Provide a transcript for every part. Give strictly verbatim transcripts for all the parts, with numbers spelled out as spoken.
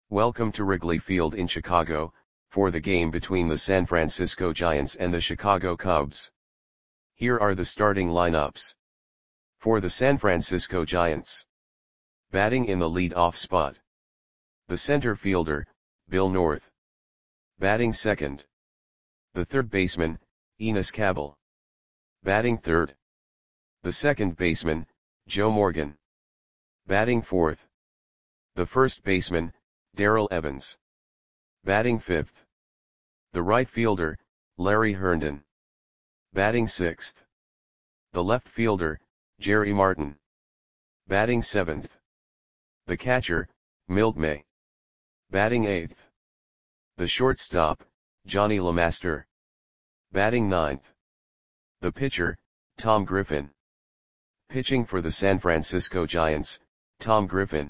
Welcome to Wrigley Field in Chicago, for the game between the San Francisco Giants and the Chicago Cubs. Here are the starting lineups. For the San Francisco Giants. Batting in the lead-off spot. The center fielder, Bill North. Batting second. The third baseman, Enos Cabell. Batting third. The second baseman, Joe Morgan. Batting fourth. The first baseman, Darrell Evans. Batting fifth. The right fielder, Larry Herndon. Batting sixth. The left fielder, Jerry Martin. Batting seventh. The catcher, Milt May. Batting eighth. The shortstop, Johnny LeMaster. Batting ninth. The pitcher, Tom Griffin. Pitching for the San Francisco Giants, Tom Griffin.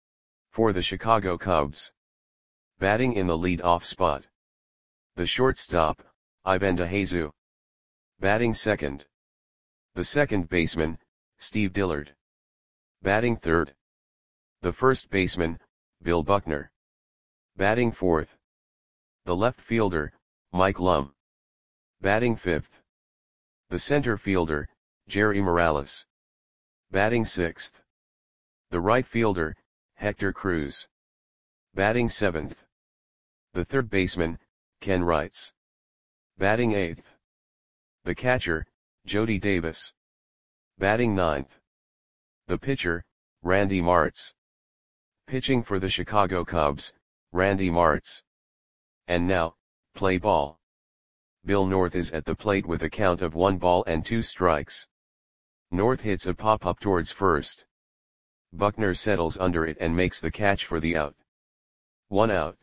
For the Chicago Cubs. Batting in the lead-off spot. The shortstop, Ivan DeJesus. Batting second. The second baseman, Steve Dillard. Batting third. The first baseman, Bill Buckner. Batting fourth. The left fielder, Mike Lum. Batting fifth. The center fielder, Jerry Morales. Batting sixth. The right fielder, Hector Cruz. Batting seventh. The third baseman, Ken Wrights. Batting eighth. The catcher, Jody Davis. Batting ninth. The pitcher, Randy Martz. Pitching for the Chicago Cubs, Randy Martz. And now, play ball. Bill North is at the plate with a count of one ball and two strikes. North hits a pop-up towards first. Buckner settles under it and makes the catch for the out. One out.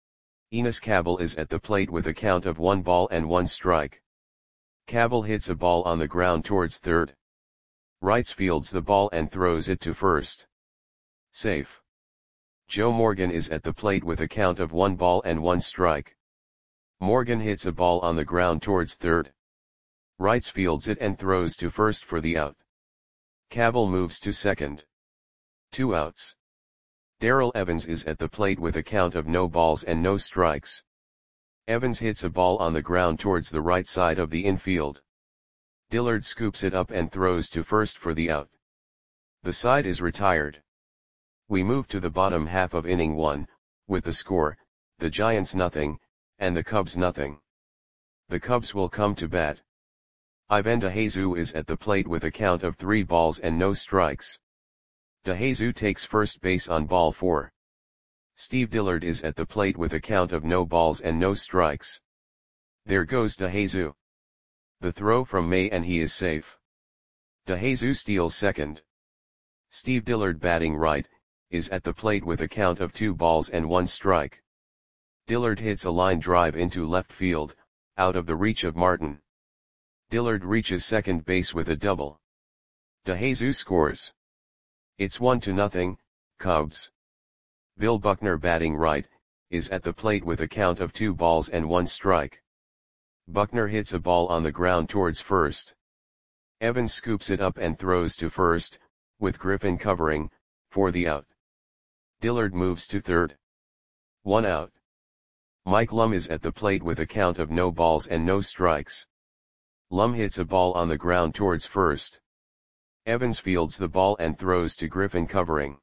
Enos Cabell is at the plate with a count of one ball and one strike. Cabell hits a ball on the ground towards third. Wrights fields the ball and throws it to first. Safe. Joe Morgan is at the plate with a count of one ball and one strike. Morgan hits a ball on the ground towards third. Wrights fields it and throws to first for the out. Cabell moves to second. Two outs. Darrell Evans is at the plate with a count of no balls and no strikes. Evans hits a ball on the ground towards the right side of the infield. Dillard scoops it up and throws to first for the out. The side is retired. We move to the bottom half of inning one, with the score, the Giants nothing, and the Cubs nothing. The Cubs will come to bat. Ivan DeJesus is at the plate with a count of three balls and no strikes. DeJesus takes first base on ball four. Steve Dillard is at the plate with a count of no balls and no strikes. There goes DeJesus. The throw from May and he is safe. DeJesus steals second. Steve Dillard batting right, is at the plate with a count of two balls and one strike. Dillard hits a line drive into left field, out of the reach of Martin. Dillard reaches second base with a double. DeJesus scores. It's one to nothing, Cubs. Bill Buckner batting right, is at the plate with a count of two balls and one strike. Buckner hits a ball on the ground towards first. Evans scoops it up and throws to first, with Griffin covering, for the out. Dillard moves to third. One out. Mike Lum is at the plate with a count of no balls and no strikes. Lum hits a ball on the ground towards first. Evans fields the ball and throws to Griffin covering.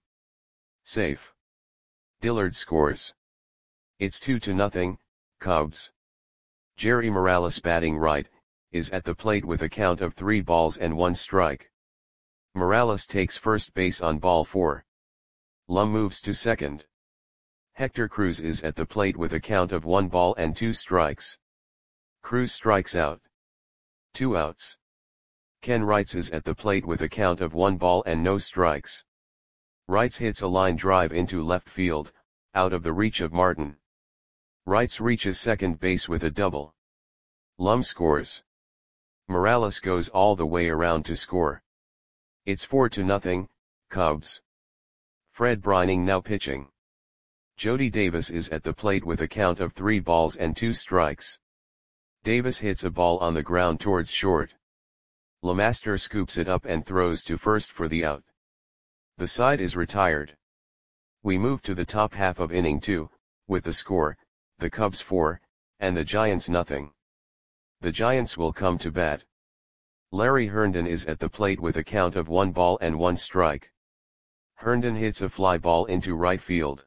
Safe. Dillard scores. It's two to nothing, Cubs. Jerry Morales batting right, is at the plate with a count of three balls and one strike. Morales takes first base on ball four. Lum moves to second. Hector Cruz is at the plate with a count of one ball and two strikes. Cruz strikes out. Two outs. Ken Wrights is at the plate with a count of one ball and no strikes. Wrights hits a line drive into left field, out of the reach of Martin. Wrights reaches second base with a double. Lum scores. Morales goes all the way around to score. It's four to nothing, Cubs. Fred Brining now pitching. Jody Davis is at the plate with a count of three balls and two strikes. Davis hits a ball on the ground towards short. LeMaster scoops it up and throws to first for the out. The side is retired. We move to the top half of inning two, with the score, the Cubs four, and the Giants nothing. The Giants will come to bat. Larry Herndon is at the plate with a count of one ball and one strike. Herndon hits a fly ball into right field.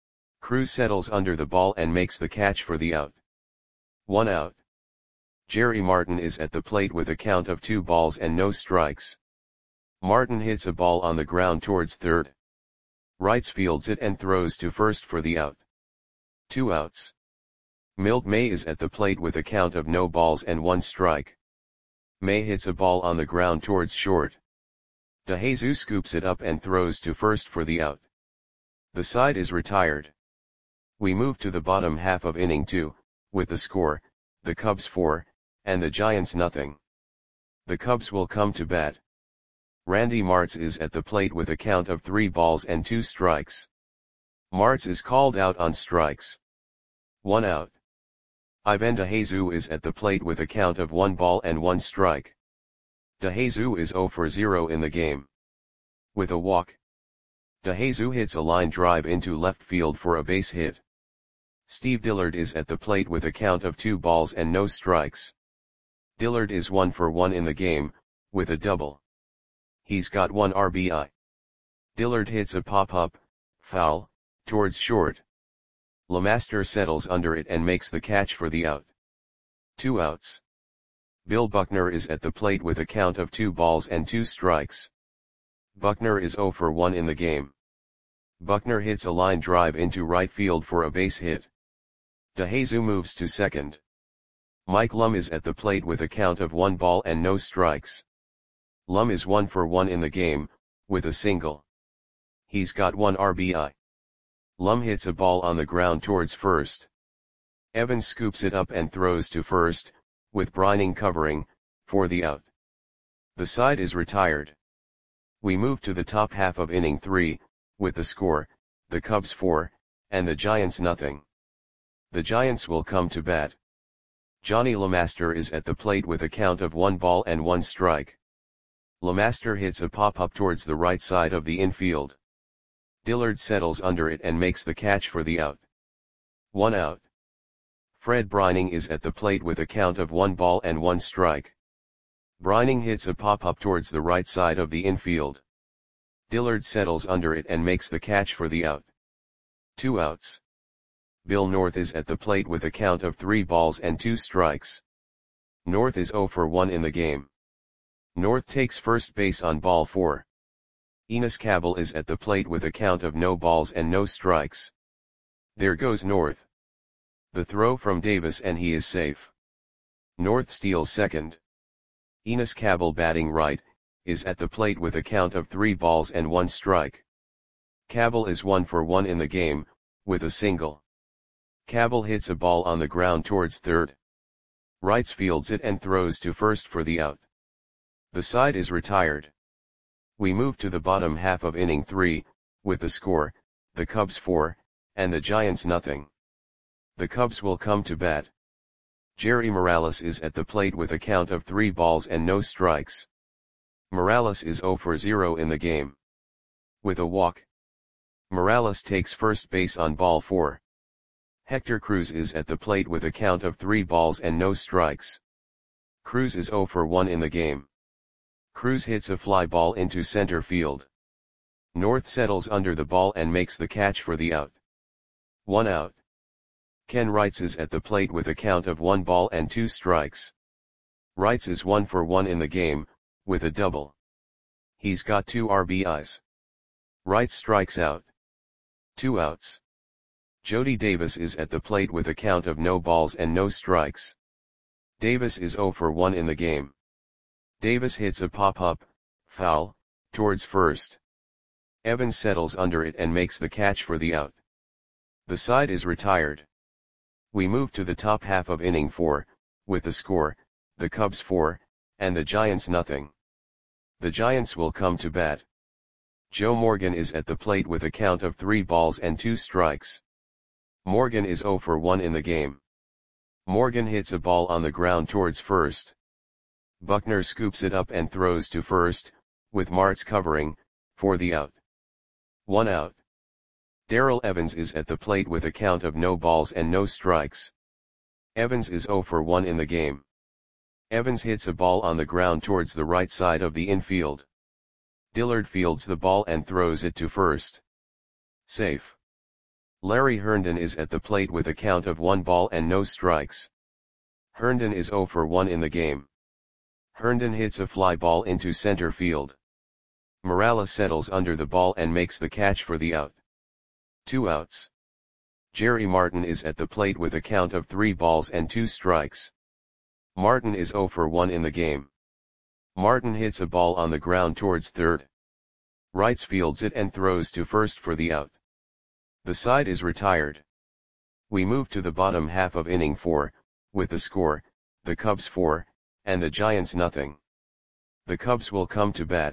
Cruz settles under the ball and makes the catch for the out. One out. Jerry Martin is at the plate with a count of two balls and no strikes. Martin hits a ball on the ground towards third. Wrights fields it and throws to first for the out. Two outs. Milt May is at the plate with a count of no balls and one strike. May hits a ball on the ground towards short. DeJesus scoops it up and throws to first for the out. The side is retired. We move to the bottom half of inning two, with the score, the Cubs four, and the Giants nothing. The Cubs will come to bat. Randy Martz is at the plate with a count of three balls and two strikes. Martz is called out on strikes. One out. Ivan DeJesus is at the plate with a count of one ball and one strike. DeJesus is zero for zero in the game. With a walk. DeJesus hits a line drive into left field for a base hit. Steve Dillard is at the plate with a count of two balls and no strikes. Dillard is one for one in the game, with a double. He's got one R B I. Dillard hits a pop-up, foul, towards short. LeMaster settles under it and makes the catch for the out. Two outs. Bill Buckner is at the plate with a count of two balls and two strikes. Buckner is zero for one in the game. Buckner hits a line drive into right field for a base hit. DeJesus moves to second. Mike Lum is at the plate with a count of one ball and no strikes. Lum is one for one in the game, with a single. He's got one R B I. Lum hits a ball on the ground towards first. Evans scoops it up and throws to first, with Brining covering, for the out. The side is retired. We move to the top half of inning three, with the score, the Cubs four, and the Giants nothing. The Giants will come to bat. Johnny LeMaster is at the plate with a count of one ball and one strike. LeMaster hits a pop-up towards the right side of the infield. Dillard settles under it and makes the catch for the out. One out. Fred Brining is at the plate with a count of one ball and one strike. Brining hits a pop-up towards the right side of the infield. Dillard settles under it and makes the catch for the out. Two outs. Bill North is at the plate with a count of three balls and two strikes. North is zero for one in the game. North takes first base on ball four. Enos Cabell is at the plate with a count of no balls and no strikes. There goes North. The throw from Davis and he is safe. North steals second. Enos Cabell, batting right, is at the plate with a count of three balls and one strike. Cabell is one for one in the game, with a single. Cabell hits a ball on the ground towards third. Wrights fields it and throws to first for the out. The side is retired. We move to the bottom half of inning three, with the score, the Cubs four, and the Giants nothing. The Cubs will come to bat. Jerry Morales is at the plate with a count of three balls and no strikes. Morales is zero for zero in the game. With a walk. Morales takes first base on ball four. Hector Cruz is at the plate with a count of three balls and no strikes. Cruz is zero for one in the game. Cruz hits a fly ball into center field. North settles under the ball and makes the catch for the out. One out. Ken Wrights is at the plate with a count of one ball and two strikes. Wrights is one for one in the game, with a double. He's got two R B Is. Wrights strikes out. Two outs. Jody Davis is at the plate with a count of no balls and no strikes. Davis is zero for one in the game. Davis hits a pop-up, foul, towards first. Evans settles under it and makes the catch for the out. The side is retired. We move to the top half of inning four, with the score, the Cubs four, and the Giants nothing. The Giants will come to bat. Joe Morgan is at the plate with a count of three balls and two strikes. Morgan is zero for one in the game. Morgan hits a ball on the ground towards first. Buckner scoops it up and throws to first, with Martz covering, for the out. One out. Darrell Evans is at the plate with a count of no balls and no strikes. Evans is zero for one in the game. Evans hits a ball on the ground towards the right side of the infield. Dillard fields the ball and throws it to first. Safe. Larry Herndon is at the plate with a count of one ball and no strikes. Herndon is zero for one in the game. Herndon hits a fly ball into center field. Morales settles under the ball and makes the catch for the out. Two outs. Jerry Martin is at the plate with a count of three balls and two strikes. Martin is zero for one in the game. Martin hits a ball on the ground towards third. Wrights fields it and throws to first for the out. The side is retired. We move to the bottom half of inning four, with the score, the Cubs four, and the Giants nothing. The Cubs will come to bat.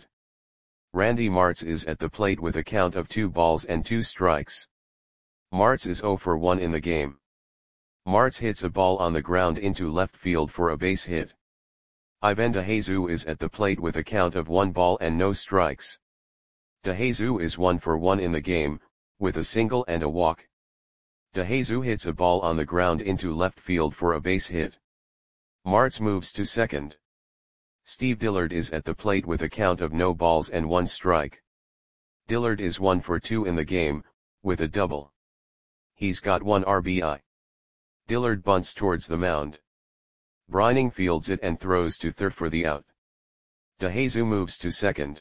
Randy Martz is at the plate with a count of two balls and two strikes. Martz is zero for one in the game. Martz hits a ball on the ground into left field for a base hit. Ivan DeJesus is at the plate with a count of one ball and no strikes. DeJesus is one for one in the game, with a single and a walk. DeJesus hits a ball on the ground into left field for a base hit. Martz moves to second. Steve Dillard is at the plate with a count of no balls and one strike. Dillard is one for two in the game, with a double. He's got one R B I. Dillard bunts towards the mound. Brining fields it and throws to third for the out. DeJesus moves to second.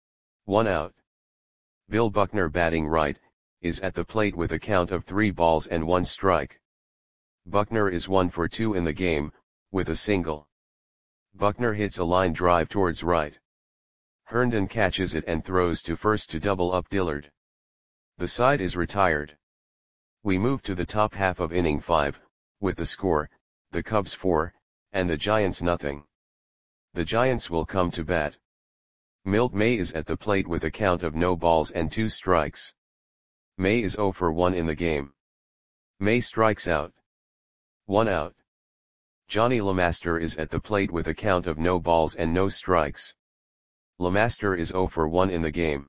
One out. Bill Buckner, batting right, is at the plate with a count of three balls and one strike. Buckner is one for two in the game, with a single. Buckner hits a line drive towards right. Herndon catches it and throws to first to double up Dillard. The side is retired. We move to the top half of inning five, with the score, the Cubs four, and the Giants nothing. The Giants will come to bat. Milt May is at the plate with a count of no balls and two strikes. May is zero for one in the game. May strikes out. One out. Johnny LeMaster is at the plate with a count of no balls and no strikes. LeMaster is zero for one in the game.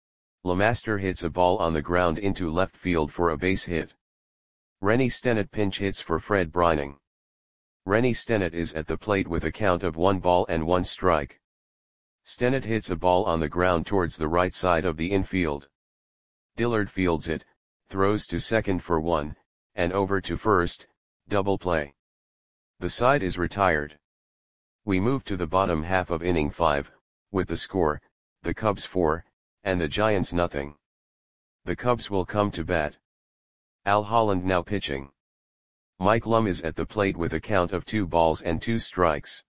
LeMaster hits a ball on the ground into left field for a base hit. Rennie Stennett pinch hits for Fred Brining. Rennie Stennett is at the plate with a count of one ball and one strike. Stennett hits a ball on the ground towards the right side of the infield. Dillard fields it, throws to second for one, and over to first, double play. The side is retired. We move to the bottom half of inning five, with the score, the Cubs four, and the Giants nothing. The Cubs will come to bat. Al Holland now pitching. Mike Lum is at the plate with a count of two balls and two strikes.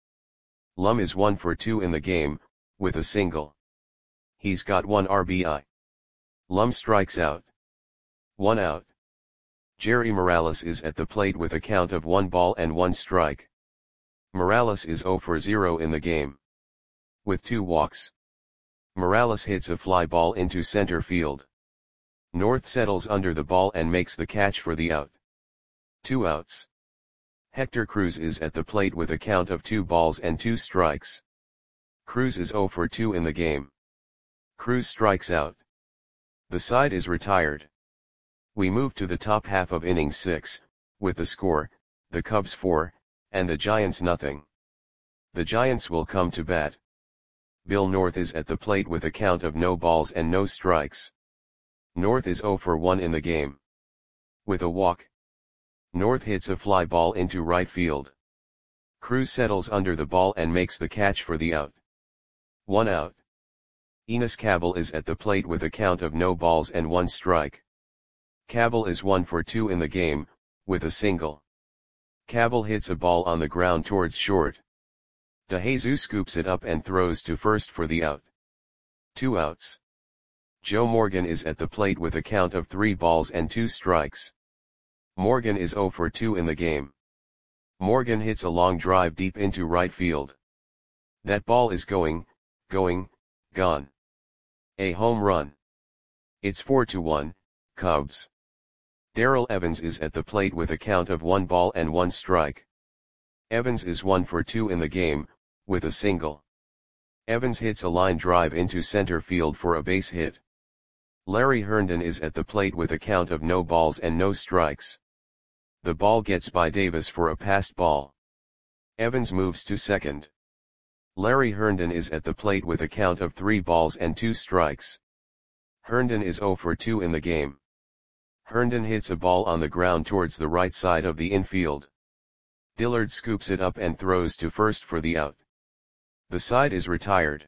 Lum is one for two in the game, with a single. He's got one R B I. Lum strikes out. One out. Jerry Morales is at the plate with a count of one ball and one strike. Morales is zero for zero in the game. With two walks. Morales hits a fly ball into center field. North settles under the ball and makes the catch for the out. Two outs. Hector Cruz is at the plate with a count of two balls and two strikes. Cruz is zero for two in the game. Cruz strikes out. The side is retired. We move to the top half of inning six, with the score, the Cubs four, and the Giants nothing. The Giants will come to bat. Bill North is at the plate with a count of no balls and no strikes. North is zero for one in the game. With a walk. North hits a fly ball into right field. Cruz settles under the ball and makes the catch for the out. One out. Enos Cabell is at the plate with a count of no balls and one strike. Cabell is one for two in the game, with a single. Cabell hits a ball on the ground towards short. DeJesus scoops it up and throws to first for the out. Two outs. Joe Morgan is at the plate with a count of three balls and two strikes. Morgan is zero for two in the game. Morgan hits a long drive deep into right field. That ball is going, going, gone. A home run. It's four to one, Cubs. Darrell Evans is at the plate with a count of one ball and one strike. Evans is one for two in the game, with a single. Evans hits a line drive into center field for a base hit. Larry Herndon is at the plate with a count of no balls and no strikes. The ball gets by Davis for a passed ball. Evans moves to second. Larry Herndon is at the plate with a count of three balls and two strikes. Herndon is zero for two in the game. Herndon hits a ball on the ground towards the right side of the infield. Dillard scoops it up and throws to first for the out. The side is retired.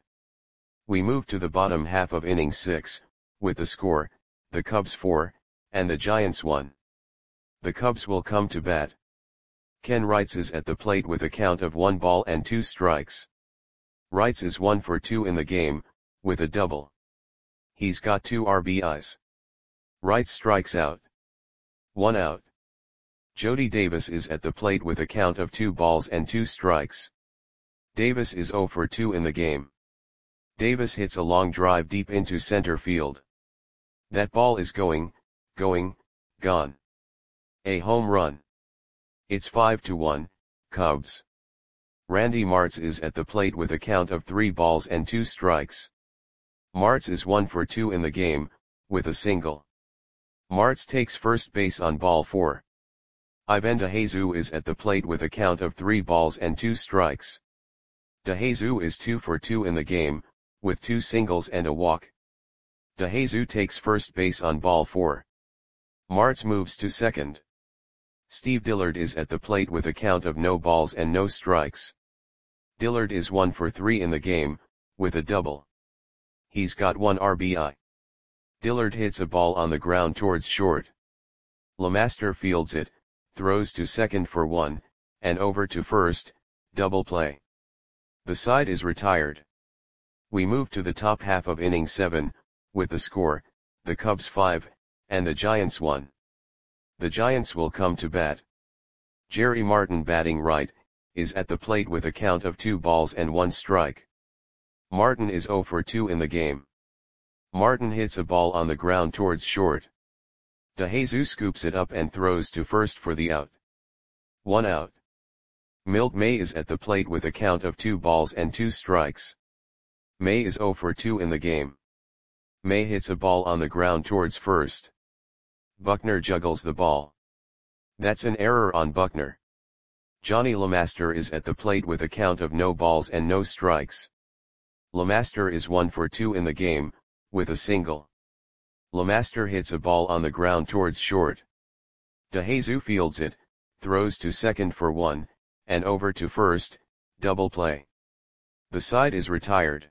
We move to the bottom half of inning six, with the score, the Cubs four, and the Giants one. The Cubs will come to bat. Ken Wrights is at the plate with a count of one ball and two strikes. Wrights is one for two in the game, with a double. He's got two R B Is. Wrights strikes out. One out. Jody Davis is at the plate with a count of two balls and two strikes. Davis is zero for two in the game. Davis hits a long drive deep into center field. That ball is going, going, gone. A home run. It's five to one, Cubs. Randy Martz is at the plate with a count of three balls and two strikes. Martz is one for two in the game, with a single. Martz takes first base on ball four. Ivan DeJesus is at the plate with a count of three balls and two strikes. DeJesus is two for two in the game, with two singles and a walk. DeJesus takes first base on ball four. Martz moves to second. Steve Dillard is at the plate with a count of no balls and no strikes. Dillard is one for three in the game, with a double. He's got one R B I. Dillard hits a ball on the ground towards short. LeMaster fields it, throws to second for one, and over to first, double play. The side is retired. We move to the top half of inning seven, with the score, the Cubs five, and the Giants one. The Giants will come to bat. Jerry Martin, batting right, is at the plate with a count of two balls and one strike. Martin is zero for two in the game. Martin hits a ball on the ground towards short. DeJesus scoops it up and throws to first for the out. One out. Milt May is at the plate with a count of two balls and two strikes. May is zero for two in the game. May hits a ball on the ground towards first. Buckner juggles the ball. That's an error on Buckner. Johnny LeMaster is at the plate with a count of no balls and no strikes. LeMaster is one for two in the game, with a single. LeMaster hits a ball on the ground towards short. DeJesus fields it, throws to second for one, and over to first, double play. The side is retired.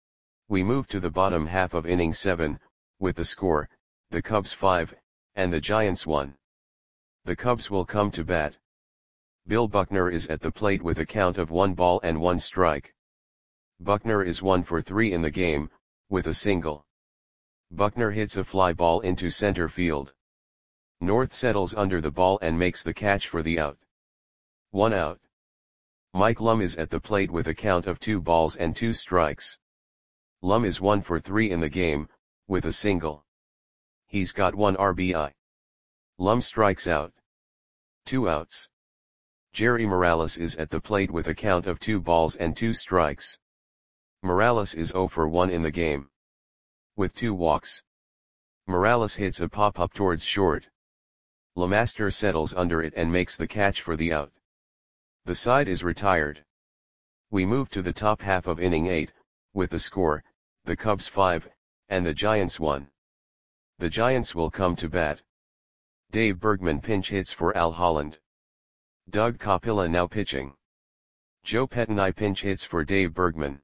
We move to the bottom half of inning seven, with the score, the Cubs five, and the Giants one. The Cubs will come to bat. Bill Buckner is at the plate with a count of one ball and one strike. Buckner is one for three in the game, with a single. Buckner hits a fly ball into center field. North settles under the ball and makes the catch for the out. One out. Mike Lum is at the plate with a count of two balls and two strikes. Lum is one for three in the game, with a single. He's got one R B I. Lum strikes out. Two outs. Jerry Morales is at the plate with a count of two balls and two strikes. Morales is zero for one in the game. With two walks. Morales hits a pop-up towards short. LeMaster settles under it and makes the catch for the out. The side is retired. We move to the top half of inning eight, with the score, the Cubs five, and the Giants one. The Giants will come to bat. Dave Bergman pinch hits for Al Holland. Doug Capilla now pitching. Joe Pettinai pinch hits for Dave Bergman.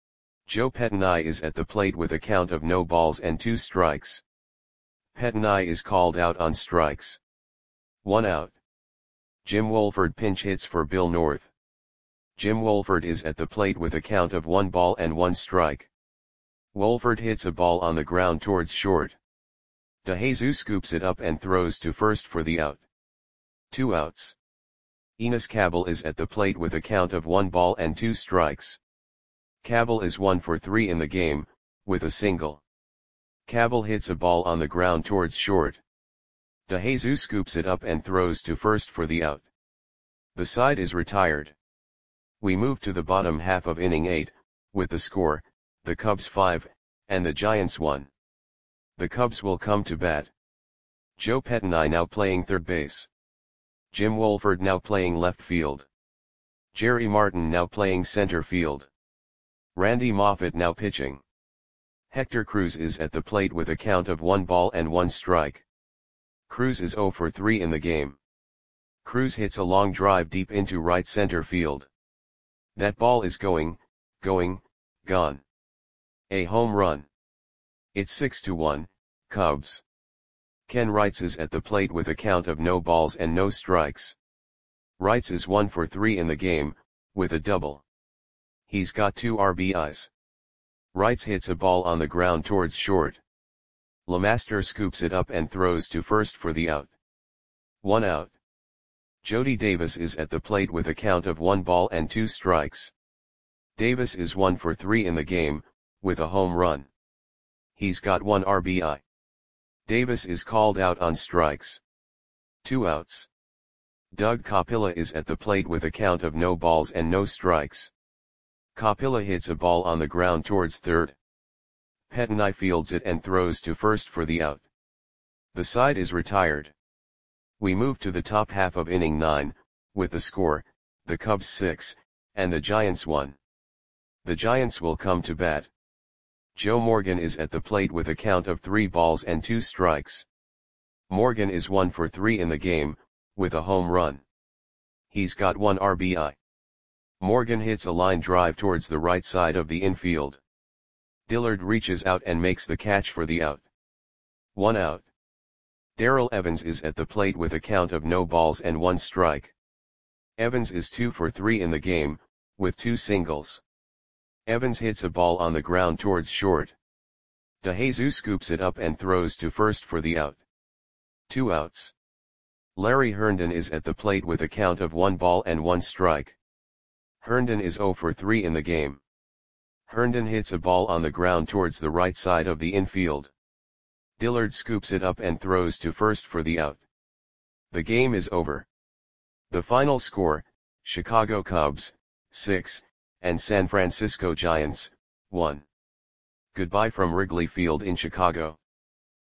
Joe Pettinai is at the plate with a count of no balls and two strikes. Pettinai is called out on strikes. One out. Jim Wolford pinch hits for Bill North. Jim Wolford is at the plate with a count of one ball and one strike. Wolford hits a ball on the ground towards short. DeJesus scoops it up and throws to first for the out. Two outs. Enos Cabell is at the plate with a count of one ball and two strikes. Cabell is one for three in the game, with a single. Cabell hits a ball on the ground towards short. DeJesus scoops it up and throws to first for the out. The side is retired. We move to the bottom half of inning eight, with the score, the Cubs five, and the Giants one. The Cubs will come to bat. Joe Pettinai now playing third base. Jim Wolford now playing left field. Jerry Martin now playing center field. Randy Moffett now pitching. Hector Cruz is at the plate with a count of one ball and one strike. Cruz is zero for three in the game. Cruz hits a long drive deep into right center field. That ball is going, going, gone. A home run. It's six to one, Cubs. Ken Wrights is at the plate with a count of no balls and no strikes. Wrights is one for three in the game, with a double. He's got two R B Is. Wrights hits a ball on the ground towards short. LeMaster scoops it up and throws to first for the out. One out. Jody Davis is at the plate with a count of one ball and two strikes. Davis is one for three in the game, with a home run. He's got one R B I. Davis is called out on strikes. Two outs. Doug Capilla is at the plate with a count of no balls and no strikes. Capilla hits a ball on the ground towards third. Pettinai fields it and throws to first for the out. The side is retired. We move to the top half of inning nine, with the score, the Cubs six, and the Giants one. The Giants will come to bat. Joe Morgan is at the plate with a count of three balls and two strikes. Morgan is one for three in the game, with a home run. He's got one R B I. Morgan hits a line drive towards the right side of the infield. Dillard reaches out and makes the catch for the out. One out. Darrell Evans is at the plate with a count of no balls and one strike. Evans is two for three in the game, with two singles. Evans hits a ball on the ground towards short. DeJesus scoops it up and throws to first for the out. Two outs. Larry Herndon is at the plate with a count of one ball and one strike. Herndon is zero for three in the game. Herndon hits a ball on the ground towards the right side of the infield. Dillard scoops it up and throws to first for the out. The game is over. The final score, Chicago Cubs, six, and San Francisco Giants, one. Goodbye from Wrigley Field in Chicago.